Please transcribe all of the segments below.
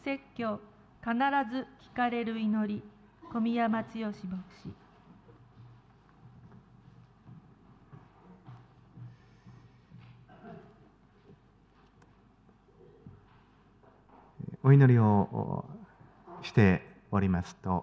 説教、必ず聞かれる祈り、小宮山剛牧師。 お祈りをしておりますと、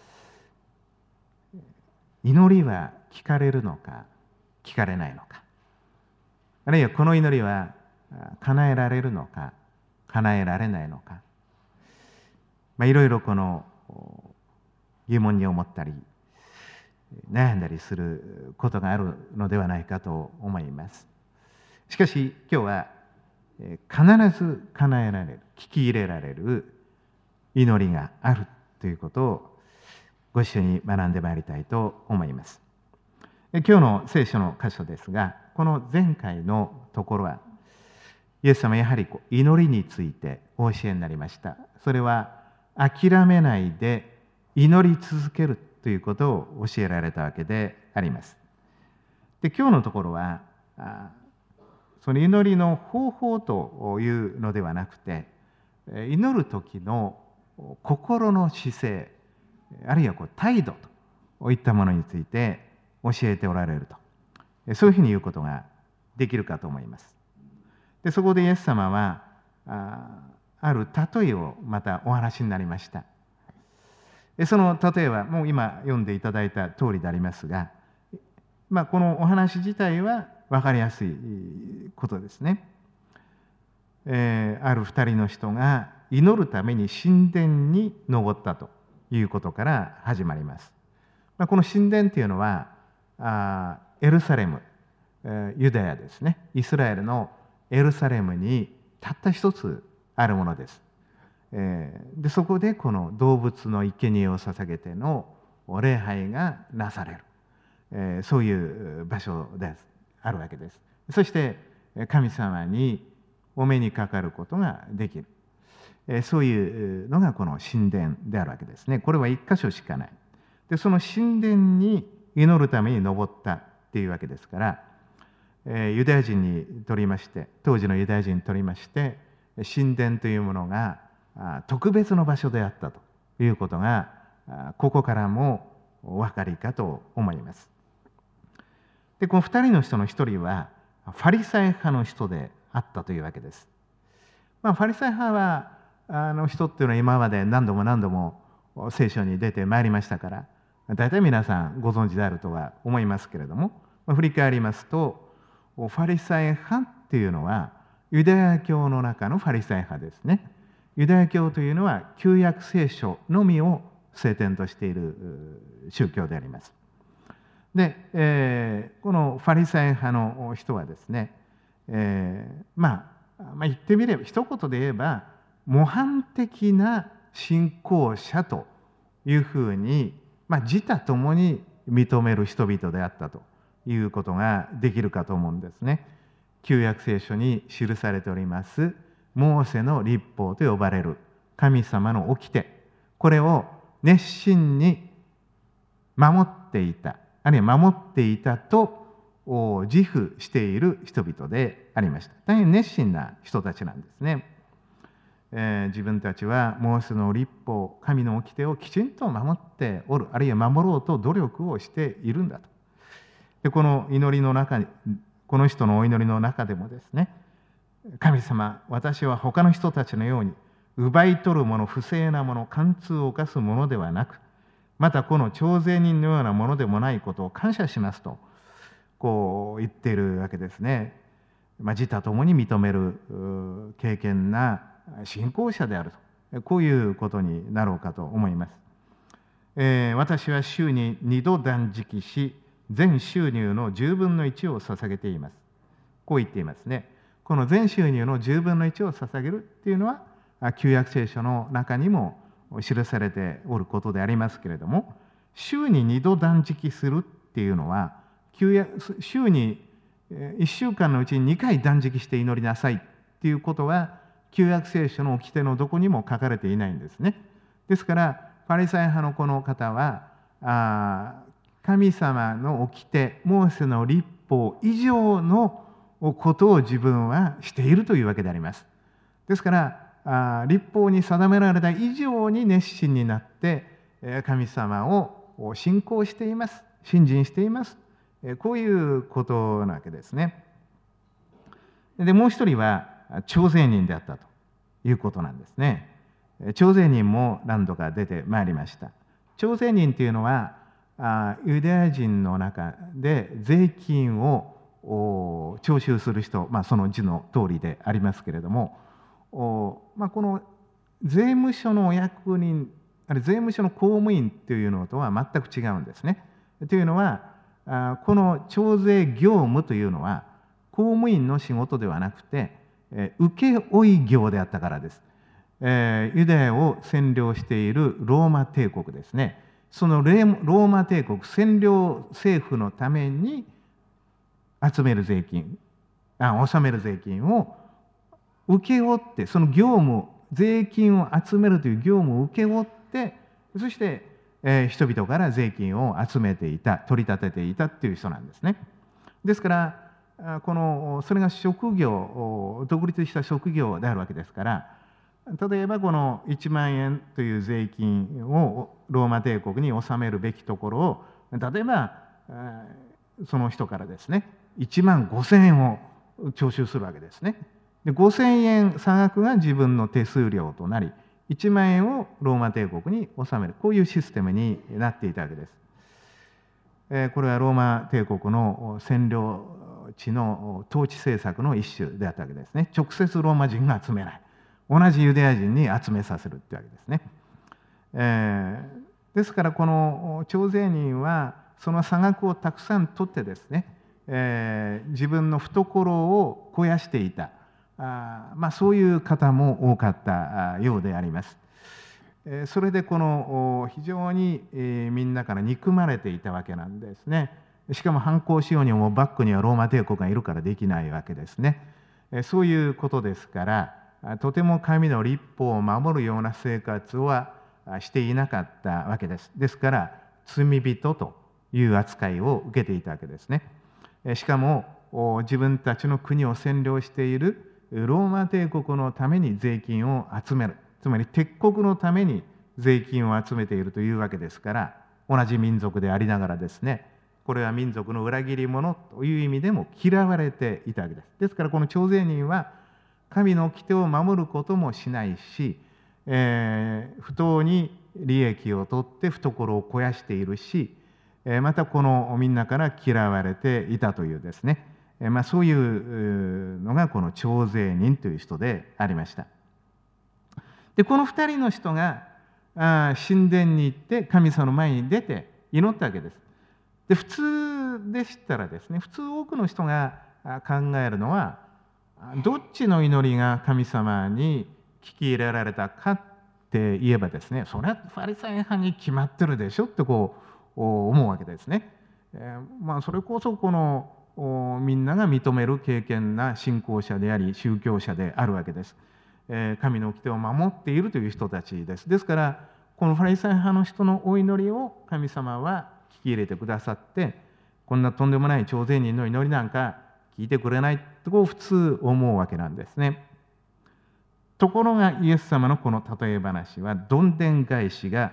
祈りは聞かれるのか聞かれないのか、あるいはこの祈りは叶えられるのか叶えられないのか、いろいろこの疑問に思ったり悩んだりすることがあるのではないかと思います。しかし今日は必ず叶えられる、聞き入れられる祈りがあるということをご一緒に学んでまいりたいと思います。今日の聖書の箇所ですが、この前回のところはイエス様やはり祈りについてお教えになりました。それは諦めないで祈り続けるということを教えられたわけであります。で、今日のところはその祈りの方法というのではなくて、祈る時の心の姿勢、あるいは態度といったものについて教えておられると、そういうふうに言うことができるかと思います。で、そこでイエス様はある例えをまたお話になりました。その例えはもう今読んでいただいた通りでありますが、このお話自体は分かりやすいことですね。ある二人の人が祈るために神殿に登ったということから始まります。この神殿というのはエルサレム、ユダヤですね、イスラエルのエルサレムにたった一つあるものです。で、そこでこの動物の生贄を捧げての礼拝がなされる、そういう場所です。あるわけです。そして神様にお目にかかることができる、そういうのがこの神殿であるわけですね。これは一箇所しかない。で、その神殿に祈るために登ったっていうわけですから、ユダヤ人にとりまして、当時のユダヤ人にとりまして神殿というものが特別の場所であったということがここからもお分かりかと思います。で、この二人の人の一人はファリサイ派の人であったというわけです。ファリサイ派は人っていうのは今まで何度も聖書に出てまいりましたから、大体皆さんご存知であるとは思いますけれども、振り返りますとファリサイ派っていうのはユダヤ教の中のファリサイ派ですね。ユダヤ教というのは旧約聖書のみを聖典としている宗教であります。で、このファリサイ派の人はですね、言ってみれば一言で言えば模範的な信仰者というふうに、自他ともに認める人々であったということができるかと思うんですね。旧約聖書に記されておりますモーセの律法と呼ばれる神様の掟、これを熱心に守っていた、あるいは守っていたと自負している人々でありました。大変熱心な人たちなんですね。自分たちはモーセの律法、神の掟をきちんと守っておる、あるいは守ろうと努力をしているんだと。で、この祈りの中に、この人のお祈りの中でもですね、神様、私は他の人たちのように奪い取るもの、不正なもの、貫通を犯すものではなく、またこの徴税人のようなものでもないことを感謝しますとこう言っているわけですね。自他ともに認める敬虔な信仰者であると、こういうことになろうかと思います。私は週に2度断食し、全収入の10分の1を捧げています。こう言っていますね。この全収入の10分の1を捧げるっていうのは旧約聖書の中にも記されておることでありますけれども、週に2度断食するっていうのは週に1週間のうちに2回断食して祈りなさいっていうことは旧約聖書の掟のどこにも書かれていないんですね。ですからファリサイ派のこの方は神様の掟、モーセの律法以上のことを自分はしているというわけであります。ですから律法に定められた以上に熱心になって神様を信仰しています、信心しています、こういうことなわけですね。でもう一人は徴税人であったということなんですね。徴税人も何度か出てまいりました。徴税人というのはユダヤ人の中で税金を徴収する人、その字の通りでありますけれども、この税務署のお役人、あるいは税務署の公務員というのとは全く違うんですね。というのはこの徴税業務というのは公務員の仕事ではなくて請負業であったからです。ユダヤを占領しているローマ帝国ですね。そのローマ帝国占領政府のために集める税金、納める税金を請け負って、その業務、税金を集めるという業務を請け負って、そして、人々から税金を集めていた、取り立てていたっていう人なんですね。ですからそれが職業、独立した職業であるわけですから、例えばこの1万円という税金をローマ帝国に納めるべきところを、例えばその人からですね1万5,000円を徴収するわけですね。で5,000円差額が自分の手数料となり、1万円をローマ帝国に納める、こういうシステムになっていたわけです。これはローマ帝国の占領地の統治政策の一種であったわけですね。直接ローマ人が集めない、同じユダヤ人に集めさせるってわけですね。ですからこの徴税人はその差額をたくさん取ってですね、自分の懐を肥やしていた、そういう方も多かったようであります。それでこの非常にみんなから憎まれていたわけなんですね。しかも反抗しようにもバックにはローマ帝国がいるからできないわけですね。そういうことですから、とても神の律法を守るような生活はしていなかったわけです。ですから罪人という扱いを受けていたわけですね。しかも自分たちの国を占領しているローマ帝国のために税金を集める、つまり敵国のために税金を集めているというわけですから、同じ民族でありながらですね、これは民族の裏切り者という意味でも嫌われていたわけです。ですからこの徴税人は神の掟を守ることもしないし、不当に利益を取って懐を肥やしているし、またこのみんなから嫌われていたというですね、そういうのがこの徴税人という人でありました。でこの2人の人が神殿に行って神様の前に出て祈ったわけです。で普通でしたらですね、普通多くの人が考えるのは、どっちの祈りが神様に聞き入れられたかって言えばですね、それはファリサイ派に決まってるでしょって思うわけですね。それこそこのみんなが認める敬虔な信仰者であり宗教者であるわけです。神の掟を守っているという人たちです。ですからこのファリサイ派の人のお祈りを神様は聞き入れてくださって、こんなとんでもない徴税人の祈りなんか聞いてくれないと普通思うわけなんですね。ところがイエス様のこの例え話は大どんでん返しが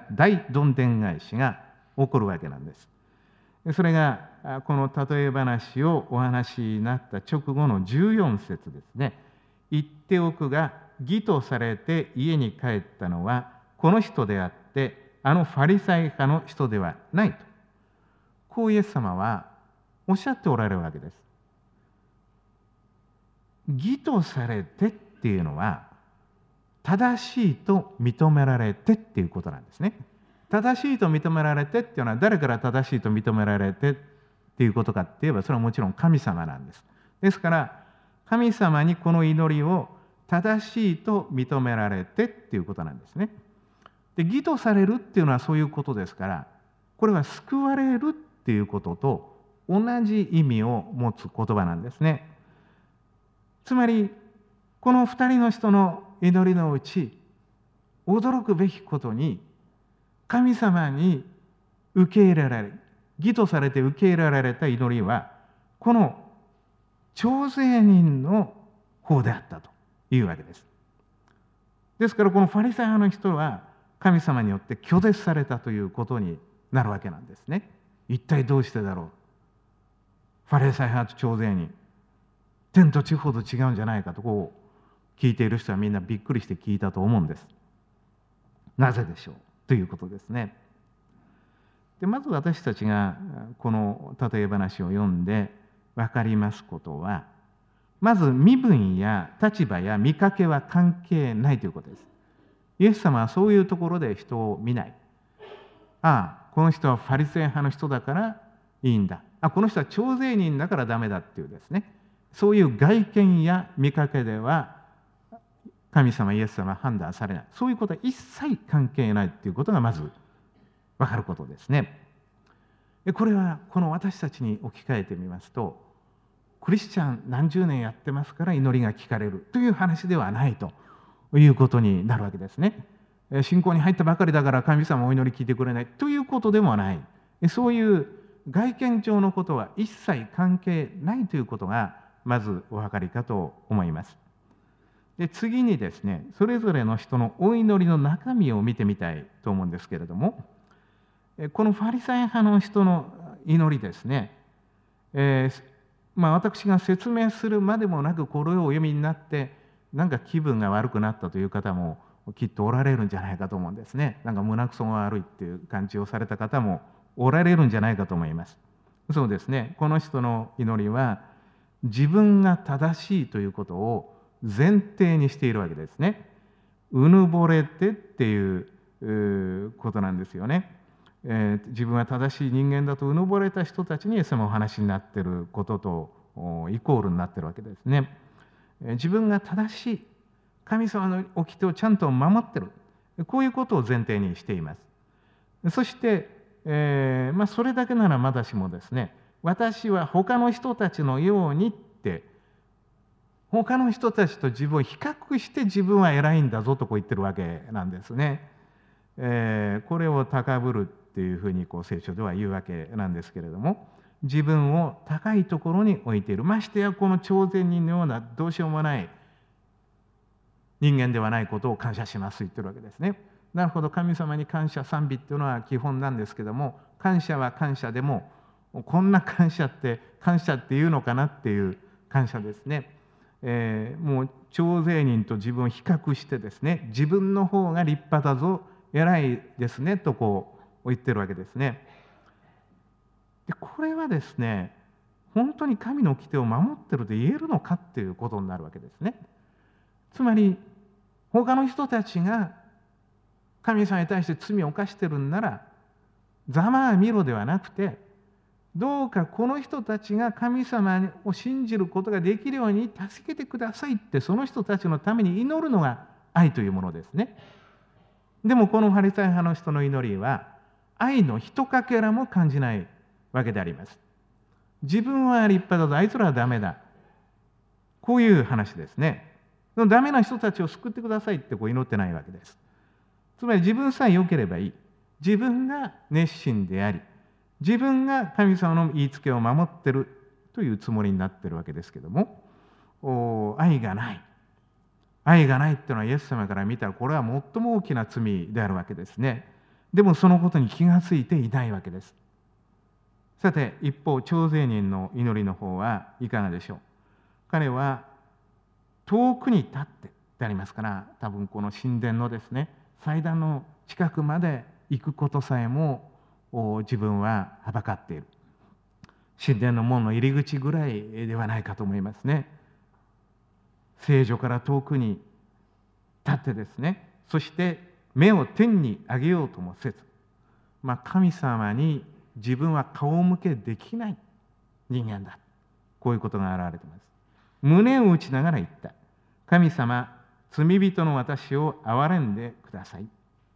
起こるわけなんです。それがこの例え話をお話になった直後の14節ですね。言っておくが、義とされて家に帰ったのはこの人であってあのファリサイ派の人ではないと、こうイエス様はおっしゃっておられるわけです。義とされてっていうのは正しいと認められてっていうことなんですね。正しいと認められてっていうのは誰から正しいと認められてっていうことかって言えば、それはもちろん神様なんです。ですから神様にこの祈りを正しいと認められてっていうことなんですね。で義とされるっていうのはそういうことですから、これは救われるっていうことと同じ意味を持つ言葉なんですね。つまりこの2人の人の祈りのうち、驚くべきことに神様に受け入れられる、義とされて受け入れられた祈りはこの徴税人の方であったというわけです。 ですからこのファリサイ派の人は神様によって拒絶されたということになるわけなんですね。一体どうしてだろう。ファリサイ派と徴税人、天と地ほど違うんじゃないかとこう聞いている人はみんなびっくりして聞いたと思うんです。なぜでしょうということですね。でまず私たちがこの例え話を読んで分かりますことは、まず身分や立場や見かけは関係ないということです。イエス様はそういうところで人を見ない。ああ、この人はファリサイ派の人だからいいんだ。あ、この人は徴税人だからダメだっていうですね、そういう外見や見かけでは神様イエス様は判断されない。そういうことは一切関係ないということがまず分かることですね。これはこの私たちに置き換えてみますと、クリスチャン何十年やってますから祈りが聞かれるという話ではないということになるわけですね。信仰に入ったばかりだから神様お祈り聞いてくれないということでもない。そういう外見上のことは一切関係ないということがまずお分かりかと思います。で次にですね、それぞれの人のお祈りの中身を見てみたいと思うんですけれども、このファリサイ派の人の祈りですね、私が説明するまでもなくこれをお読みになってなんか気分が悪くなったという方もきっとおられるんじゃないかと思うんですね。なんか胸くそが悪いっていう感じをされた方もおられるんじゃないかと思います。そうですね、この人の祈りは自分が正しいということを前提にしているわけですね。うぬぼれてっていうことなんですよね。自分は正しい人間だとうぬぼれた人たちにイエス様お話になっていることとイコールになっているわけですね。自分が正しい、神様の掟をちゃんと守っている、こういうことを前提にしています。そして、それだけならまだしもですね、私は他の人たちのようにって他の人たちと自分を比較して自分は偉いんだぞとこう言ってるわけなんですね。これを高ぶるっていうふうに聖書では言うわけなんですけれども、自分を高いところに置いている。ましてやこの徴税人のようなどうしようもない人間ではないことを感謝しますと言ってるわけですね。なるほど、神様に感謝賛美っていうのは基本なんですけども、感謝は感謝でもこんな感謝っていうのかなっていう感謝ですね。もう徴税人と自分を比較してですね、自分の方が立派だぞ、偉いですねとこう言ってるわけですね。でこれはですね、本当に神の掟を守ってると言えるのかっていうことになるわけですね。つまり他の人たちが神様に対して罪を犯してるんならざまあ見ろではなくて、どうかこの人たちが神様を信じることができるように助けてくださいってその人たちのために祈るのが愛というものですね。でもこのファリサイ派の人の祈りは愛のひとかけらも感じないわけであります。自分は立派だぞ、あいつらはダメだ、こういう話ですね。ダメな人たちを救ってくださいってこう祈ってないわけです。つまり自分さえ良ければいい、自分が熱心であり、自分が神様の言いつけを守ってるというつもりになってるわけですけども、愛がないっていうのはイエス様から見たらこれは最も大きな罪であるわけですね。でもそのことに気がついていないわけです。さて一方、徴税人の祈りの方はいかがでしょう。彼は遠くに立ってでありますから、多分この神殿のですね祭壇の近くまで行くことさえも自分ははばかっている。神殿の門の入り口ぐらいではないかと思いますね。聖所から遠くに立ってですね、そして目を天に上げようともせず、神様に自分は顔向けできない人間だ、こういうことが現れています。胸を打ちながら言った。神様、罪人の私を憐れんでください。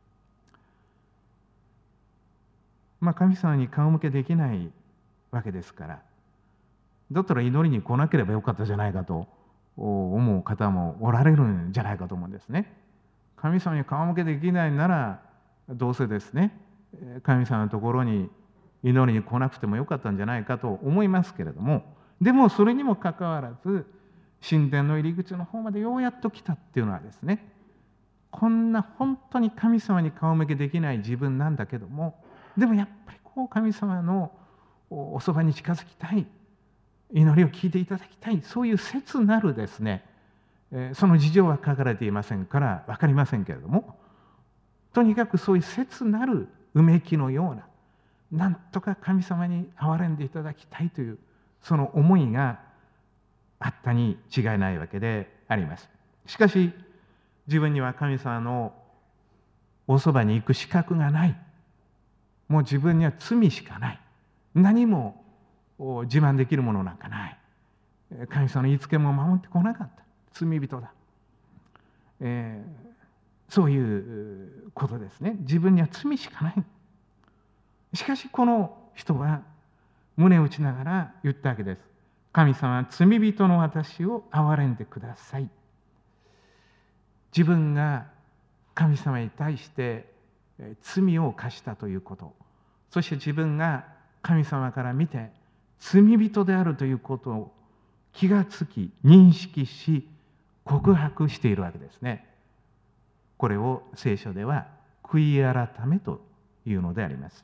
神様に顔向けできないわけですから、だったら祈りに来なければよかったじゃないかと思う方もおられるんじゃないかと思うんですね。神様に顔向けできないならどうせですね、神様のところに祈りに来なくてもよかったんじゃないかと思いますけれども、でもそれにもかかわらず神殿の入り口の方までようやっと来たっていうのはですね、 こんな本当に神様に顔向けできない自分なんだけども、でもやっぱり神様のおそばに近づきたい、祈りを聞いていただきたい、そういう切なるですね、その事情は書かれていませんから分かりませんけれども、とにかくそういう切なるうめきのような、なんとか神様に憐れんでいただきたいというその思いがあったに違いないわけであります。しかし自分には神様のおそばに行く資格がない、もう自分には罪しかない、何も自慢できるものなんかない、神様の言いつけも守ってこなかった罪人だ、そういうことですね。自分には罪しかない。しかしこの人は胸を打ちながら言ったわけです。神様は罪人の私を憐れんでください。自分が神様に対して罪を犯したということ、そして自分が神様から見て罪人であるということを気がつき認識し告白しているわけですね。これを聖書では悔い改めというのであります。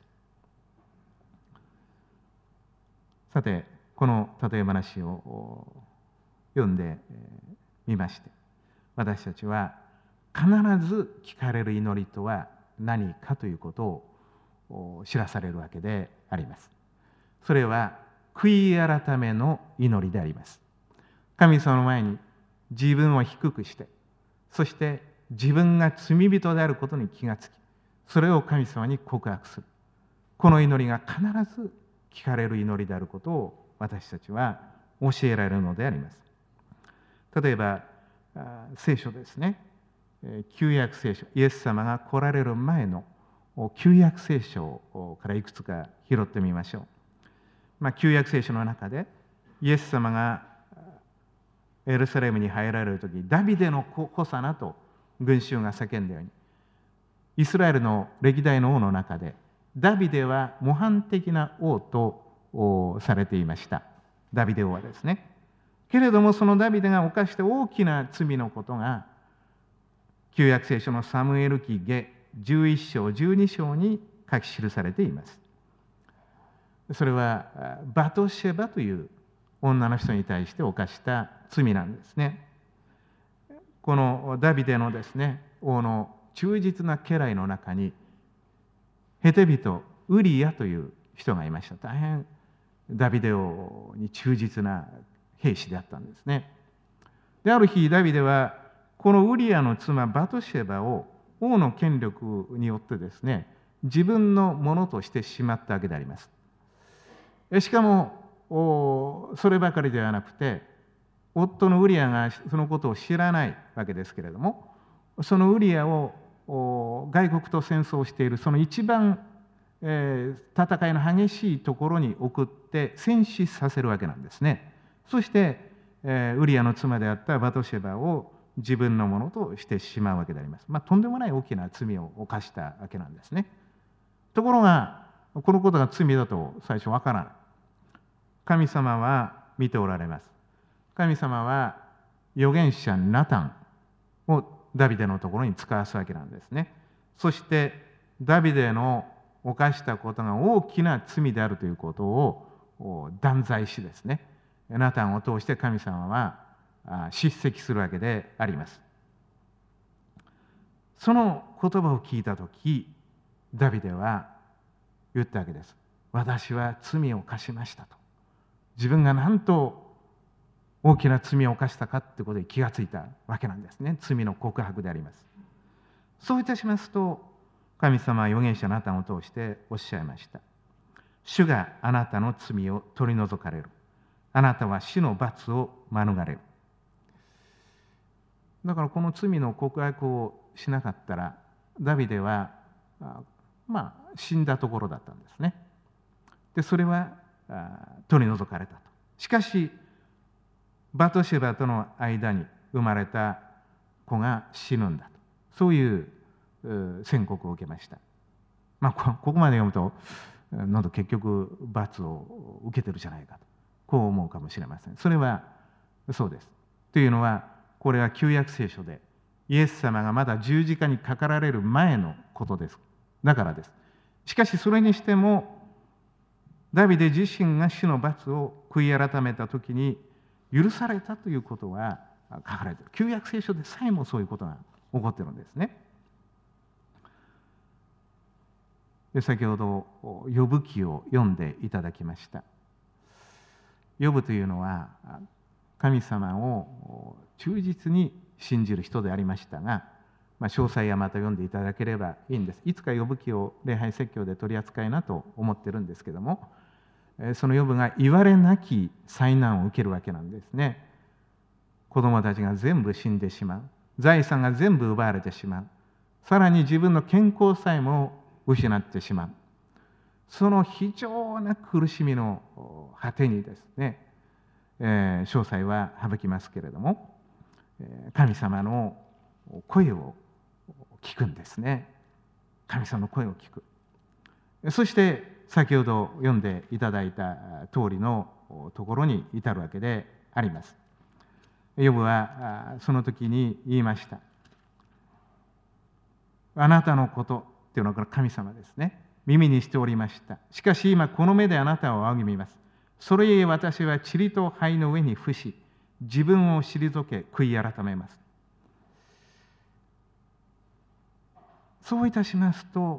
さて、この例え話を読んでみまして、私たちは必ず聞かれる祈りとは何かということを知らされるわけであります。それは悔い改めの祈りであります。神様の前に自分を低くして、そして自分が罪人であることに気がつき、それを神様に告白する。この祈りが必ず聞かれる祈りであることを私たちは教えられるのであります。例えば聖書ですね、旧約聖書、イエス様が来られる前の旧約聖書からいくつか拾ってみましょう。旧約聖書の中でイエス様がエルサレムに入られるとき、ダビデの子さなと群衆が叫んだように、イスラエルの歴代の王の中でダビデは模範的な王とされていました。ダビデ王はですね。けれどもそのダビデが犯した大きな罪のことが旧約聖書のサムエル記下11章12章に書き記されています。それはバトシェバという女の人に対して犯した罪なんですね。このダビデのですね、王の忠実な家来の中にヘテ人ウリアという人がいました。大変ダビデ王に忠実な兵士であったんですね。で、ある日ダビデはこのウリアの妻バトシェバを王の権力によってですね、自分のものとしてしまったわけであります。しかもそればかりではなくて、夫のウリアがそのことを知らないわけですけれども、そのウリアを外国と戦争しているその一番戦いの激しいところに送って戦死させるわけなんですね。そしてウリアの妻であったバトシェバを自分のものとしてしまうわけであります。とんでもない大きな罪を犯したわけなんですね。ところがこのことが罪だと最初わからない。神様は見ておられます。神様は預言者ナタンをダビデのところに使わすわけなんですね。そしてダビデの犯したことが大きな罪であるということを断罪しですね、ナタンを通して神様は叱責するわけであります。その言葉を聞いたとき、ダビデは言ったわけです。私は罪を犯しましたと。自分が何と大きな罪を犯したかということに気がついたわけなんですね。罪の告白であります。そういたしますと、神様は預言者ナタンを通しておっしゃいました。主があなたの罪を取り除かれる。あなたは死の罰を免れる。だからこの罪の告白をしなかったら、ダビデは死んだところだったんですね。で、それは取り除かれたと。しかしバトシェバとの間に生まれた子が死ぬんだと、そういう宣告を受けました。ここまで読むとなんと結局罰を受けてるじゃないかとこう思うかもしれません。それはそうです。というのはこれは旧約聖書でイエス様がまだ十字架にかかられる前のことです。だからです。しかしそれにしても、ダビデ自身が主の罰を悔い改めたときに許されたということが書かれている。旧約聖書でさえもそういうことが起こっているんですね。で、先ほどヨブ記を読んでいただきました。ヨブというのは神様を忠実に信じる人でありましたが、詳細はまた読んでいただければいいんです。いつかヨブ記を礼拝説教で取り扱いなと思ってるんですけども、そのヨブがいわれなき災難を受けるわけなんですね。子供たちが全部死んでしまう。財産が全部奪われてしまう。さらに自分の健康さえも失ってしまう。その非常な苦しみの果てにですね、詳細は省きますけれども、神様の声を聞くんですね。神様の声を聞く。そして先ほど読んでいただいた通りのところに至るわけであります。ヨブはその時に言いました。あなたのことというのはこれ神様ですね。耳にしておりました。しかし今この目であなたを仰ぎ見ます。それゆえ私は塵と灰の上に伏し、自分を退け悔い改めます。そういたしますと、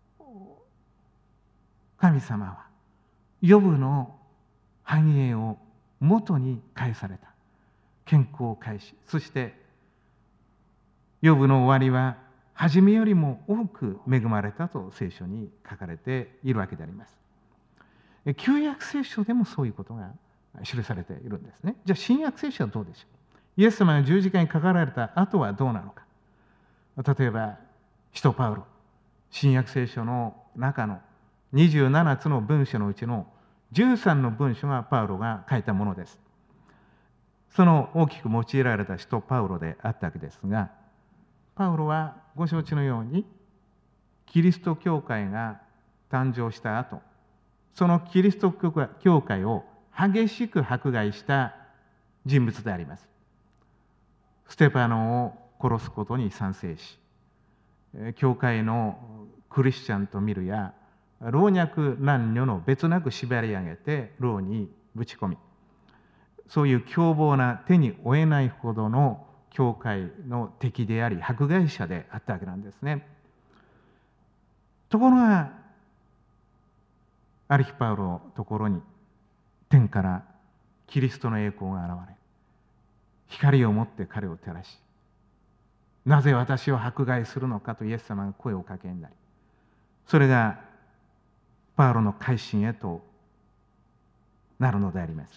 神様はヨブの繁栄を元に返された。健康を返し、そしてヨブの終わりは初めよりも多く恵まれたと聖書に書かれているわけであります。旧約聖書でもそういうことが記されているんですね。じゃあ新約聖書はどうでしょう。イエス様が十字架にかかられた後はどうなのか。例えば使徒パウロ、新約聖書の中の27つの文書のうちの13の文書がパウロが書いたものです。その大きく用いられた使徒パウロであったわけですが、パウロはご承知のようにキリスト教会が誕生した後、そのキリスト教会を激しく迫害した人物であります。ステパノを殺すことに賛成し、教会のクリスチャンと見るや老若男女の別なく縛り上げて牢にぶち込み、そういう凶暴な手に負えないほどの教会の敵であり迫害者であったわけなんですね。ところがある日パウロのところに天からキリストの栄光が現れ、光を持って彼を照らし、なぜ私を迫害するのかとイエス様が声をかけになり、それがパウロの改心へとなるのであります。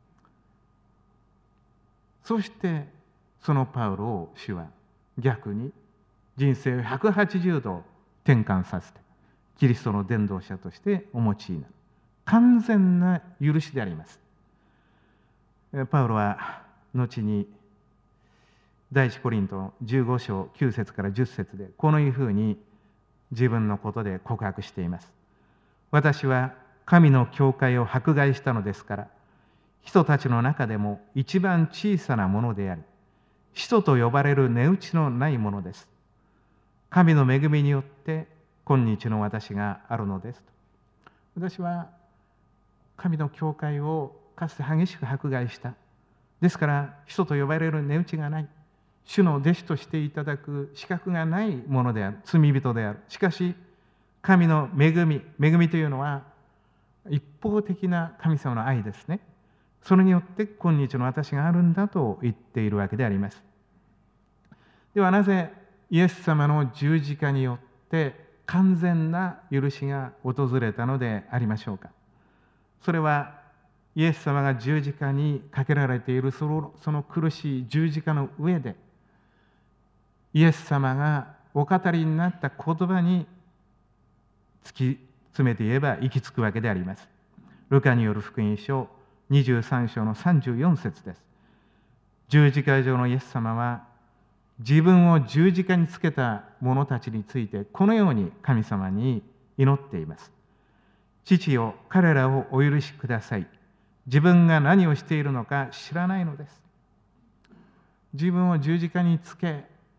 そしてそのパウロを主は逆に人生を180度転換させてキリストの伝道者としてお持ちになる完全な許しであります。パウロは後に第一コリント15章9節から10節でこのいうふうに自分のことで告白しています。私は神の教会を迫害したのですから、人たちの中でも一番小さなものであり、使徒と呼ばれる値打ちのないものです。神の恵みによって今日の私があるのですと。私は神の教会をかつて激しく迫害した。ですから使徒と呼ばれる値打ちがない。主の弟子としていただく資格がないものである。罪人である。しかし神の恵みというのは一方的な神様の愛ですね。それによって今日の私があるんだと言っているわけであります。ではなぜイエス様の十字架によって完全な許しが訪れたのでありましょうか。それはイエス様が十字架にかけられているその苦しい十字架の上でイエス様がお語りになった言葉に突き詰めて言えば行き着くわけであります。ルカによる福音書23章の34節です。十字架上のイエス様は自分を十字架につけた者たちについてこのように神様に祈っています。父よ、彼らをお許しください。自分が何をしているのか知らないのです。自分を十字架につけ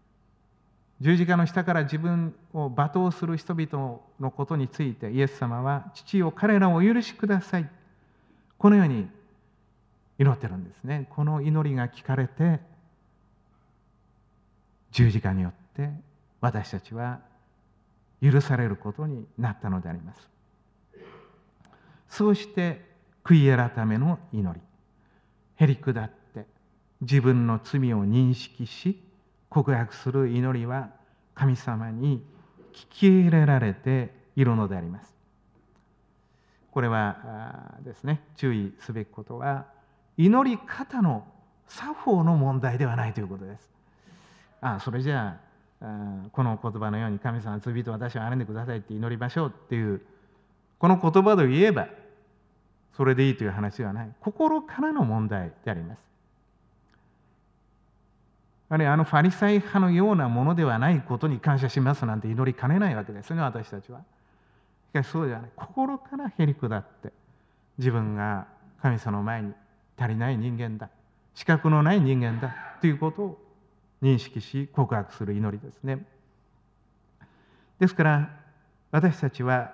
十字架の下から自分を罵倒する人々のことについて、イエス様は、父よ、彼らをお許しください。このように祈ってるんですね。この祈りが聞かれて、十字架によって私たちは許されることになったのであります。そうして悔い改めの祈り、へりくだって自分の罪を認識し告白する祈りは、神様に聞き入れられているのであります。これはですね、注意すべきことは、祈り方の作法の問題ではないということです。それじゃあ、この言葉のように、神様、罪人私を憐れんでくださいって祈りましょうっていう、この言葉で言えばそれでいいという話ではない。心からの問題であります。ファリサイ派のようなものではないことに感謝しますなんて祈りかねないわけですね、私たちは。しかしそうではない。心からへりくだって、自分が神様の前に足りない人間だ、資格のない人間だということを認識し告白する祈りですね。ですから私たちは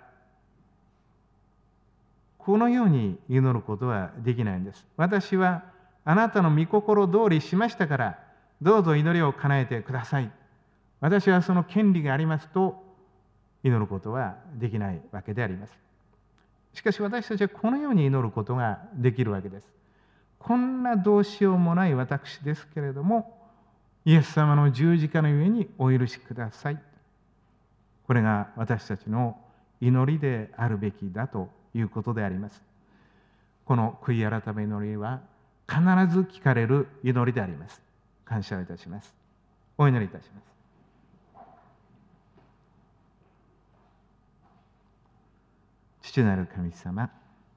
このように祈ることはできないんです。私はあなたの御心通りしましたから、どうぞ祈りを叶えてください。私はその権利がありますと祈ることはできないわけであります。しかし私たちはこのように祈ることができるわけです。こんなどうしようもない私ですけれども、イエス様の十字架の上にお許しください。これが私たちの祈りであるべきだということであります。この悔い改め祈りは必ず聞かれる祈りであります。感謝をいたします。お祈りいたします。父なる神様、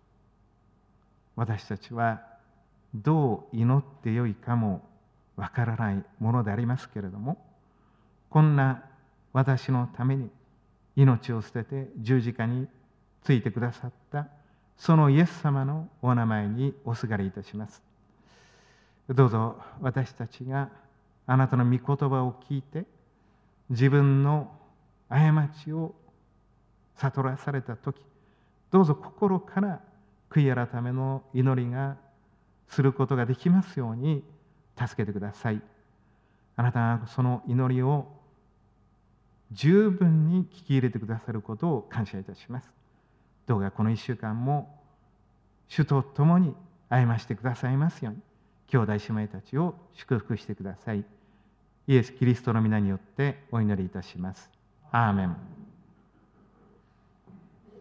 私たちはどう祈ってよいかもわからないものでありますけれども、こんな私のために命を捨てて十字架についてくださったそのイエス様のお名前におすがりいたします。どうぞ私たちがあなたの御言葉を聞いて、自分の過ちを悟らされたとき、どうぞ心から悔い改めの祈りがすることができますように助けてください。あなたがその祈りを十分に聞き入れてくださることを感謝いたします。どうかこの1週間も主と共に歩ましてくださいますように、兄弟姉妹たちを祝福してください。イエス・キリストの皆によってお祈りいたします。アーメン。